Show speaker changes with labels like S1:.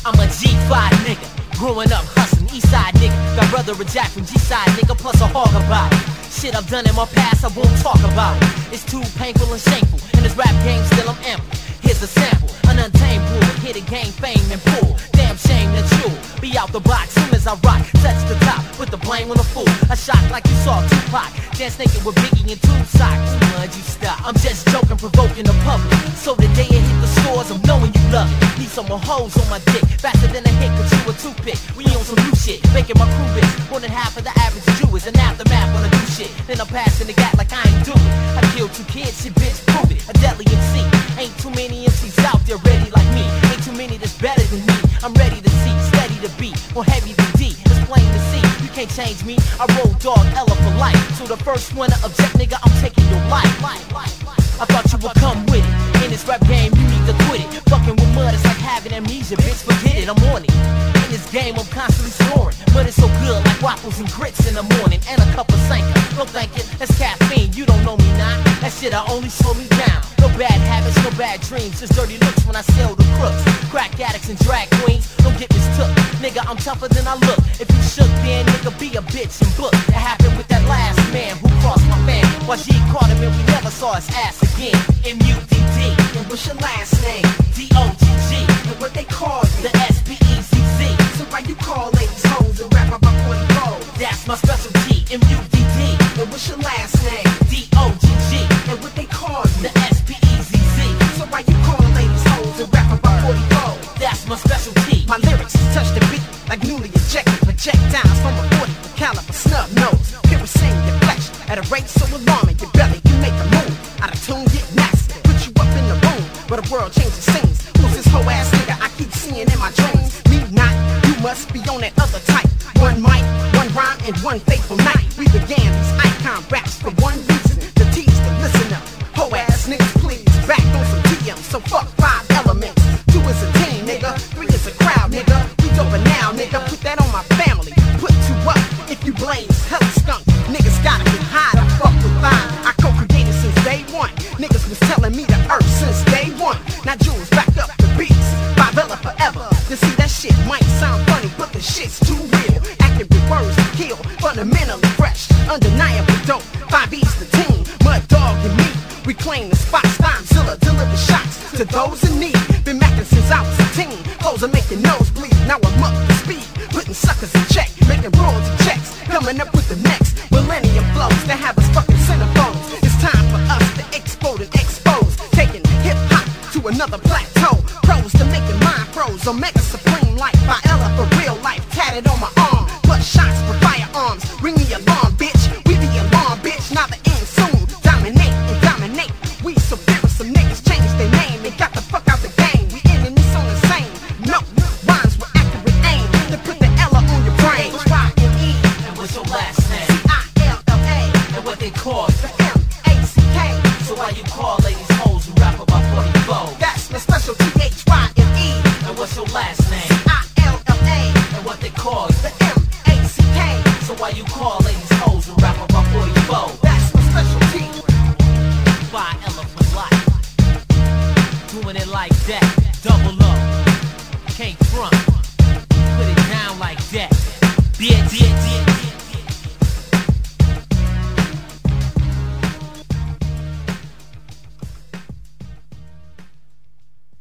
S1: I'm a G5 nigga, growing up hustling, Eastside nigga. Got brother a Jack from G-side nigga, plus a hog about it. Shit I've done in my past, I won't talk about it. It's too painful and shameful, in this rap game still I'm ample. Here's a sample, an untamed bull, hit a game fame and pull. Damn shame that you'll be out the box soon as I rock. Touch the top, put the blame on the fool. A shot like you saw Tupac, dance naked with Biggie and Tube Socks. Mud, you stop, I'm just joking, provoking the public. So the day it hit the stores, I'm knowing you love it. Need some more hoes on my dick, faster than a hit, but you a toothpick. We on some new shit, making my crew rich. More than half of the average Jew is an aftermath when I do shit. Then I'm passing the gap like I ain't doing. I killed 2 kids, shit bitch, prove it. A deadly MC, ain't too many MCs out there ready like me. Ain't too many that's better than me. I'm ready to see, steady to beat, more heavy than D. It's plain to see, you can't change me. I roll dog, Ella for life. So the first one to object, nigga, I'm taking your life. I thought you would come with it. In this rap game, you need to quit it. Fucking with mud, it's like having amnesia, bitch, forget it, I'm on it. In this game, I'm constantly snoring, but it's so good like waffles and grits in the morning. And a cup of Sanka, no thank you, that's caffeine, you don't know me now. That shit'll only slow me down. No bad habits, no bad dreams, just dirty looks when I sell the crooks. Crack addicts and drag queens, don't get mistook. Nigga, I'm tougher than I look. If you shook, then nigga, be a bitch and book. It happened with that last man who crossed my fan. While G caught him and we never saw his ass again. M-U-D-D, and what's your last name? D-O-G-G, and what they call you? The S-P-E-Z-Z. So why you call ladies hoes and rap about 44? That's my specialty, M-U-D-D, and what's your last name? D-O-G-G, and what they call you? The S-P-E-Z-Z. So why you call ladies hoes and rap about 44? That's my specialty. My lyrics touch the beat like newly ejected projectiles from a 40 caliber snub nose. Kerosene your flesh at a rate so alarming your belly can make a move. Out of tune, get nasty, put you up in the room where the world changes scenes. Who's this hoe ass nigga I keep seeing in my dreams? Me not, you must be on that other type. One mic, one rhyme, and one faithful night. We began these icon raps for one reason, to tease the listener. Hoe ass niggas please, back on some TM, so fuck 5 elements. 2 is a team, nigga, 3 is a crowd, nigga. We doper now, nigga, put that on my family. Put 2 up, if you blaze, hella skunk. Niggas gotta get high to fuck with vibe. I co-created since day 1. Niggas was telling me the earth since day 1. Now Jules back up the beats, Bivella forever. You see that shit might sound funny, but the shit's too real. Active with words to kill, fundamentally fresh, undeniable dope. 5E's the team, Mud Dog and me. We claim the spot, Stimezilla deliver shots to those in need. Been macking since I was a teen. Clothes are making nose bleed, now I'm up to speed. Putting suckers in check, making royalty checks. Coming up with the next millennium flows that have us fucking centerfolds. It's time for us to explode and expose, taking hip-hop to another plateau. Pros to making mind froze, Omega Supreme like Viella for real life, tatted on my arm. Plus shots for firearms, ring the alarm, bitch. We the alarm, bitch, now the end soon. Dominate and dominate, we so fearless, some niggas change their name and got the fuck out the game. We ending this on the same note, rhymes with accurate aim to put the Ella on your brain. Y-M-E, and what's your last name? C-I-L-L-A, and what they call the M-A-C-K. So why you call ladies hoes who rap about 44? That's my specialty, H-Y-M-E, and what's your last name? C-I-L-L-A, and what they call the M-A-C-K. So why you call ladies hoes who rap about 44? That's my specialty. By Ella for life, doing it like that, double up, can't front.